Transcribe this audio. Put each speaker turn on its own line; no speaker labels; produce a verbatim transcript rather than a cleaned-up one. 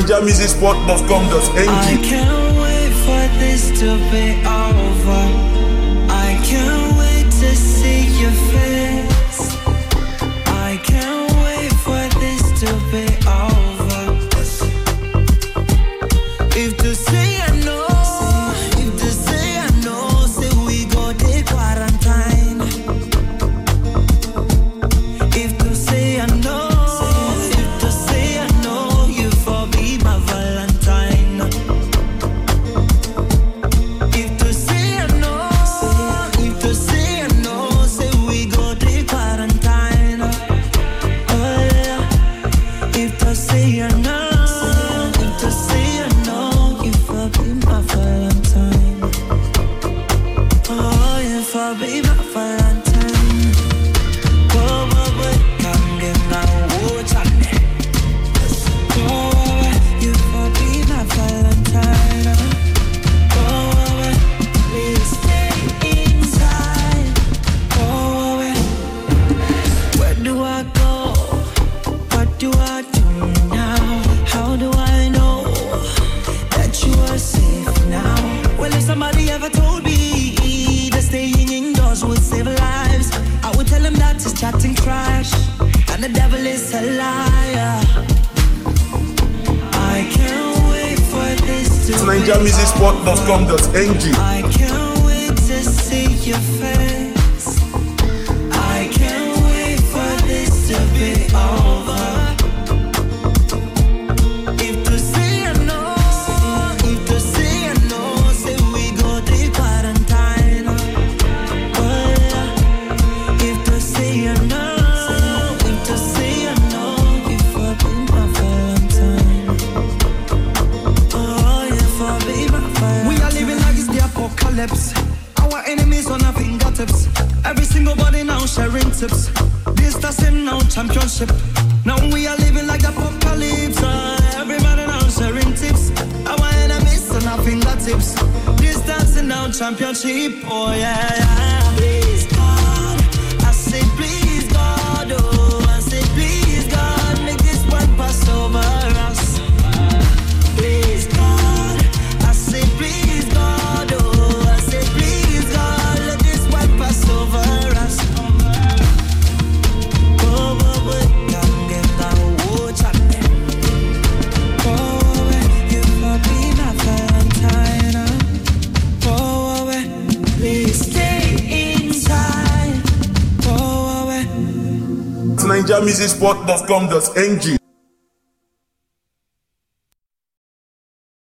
niger music spot dot com dot n g.
I can't wait for this to be over. I can't wait to see your face. I can't wait for this to be over. If to say I know, if to say I know, say we go to quarantine. If to say I know, if to say I know, you for be my Valentine. If to say I know, if to say I know, say we go to quarantine. Oh yeah. If to say I know, if to say I know, you for be my Valentine. Oh, you for be my Valentine. Whoa, whoa, whoa, come get now, watch on it. Whoa, whoa, whoa, you for be my Valentine. Whoa, whoa, whoa, please stay inside. Whoa, whoa, whoa, where do I go? What do I do now? How do I know that you are safe now? Well, if somebody ever told me that staying indoors would save lives, I would tell them that is chatting trash, and the devil is a liar. I can't wait for this to
It's
be
niger music spot dot com dot n g.
I can't wait to see your face. I can't wait for this to be over. If to say I know, if to say I know, say we go to quarantine. Oh yeah. If to say I know, if to say I know, you for be my Valentine. Oh, you for be my Valentine.
We are living like it's the apocalypse. Our enemies on our fingertips. Every single body now sharing tips. Distancing now championship. Now we are living like the apocalypse. Uh, everybody now sharing tips. Our enemies on our fingertips. Distancing now championship. Oh yeah, yeah. Please God, I say please God. Oh, I say please God, make this one pass over us. Please God, I say please God. Oh, I say please God, let this one pass over us. Oh, oh, oh, come get down, watch out. Oh, oh, oh, you for be my Valentine. Oh, oh, oh, please stay inside. Oh, oh, oh.
It's niger music spot dot com dot n g.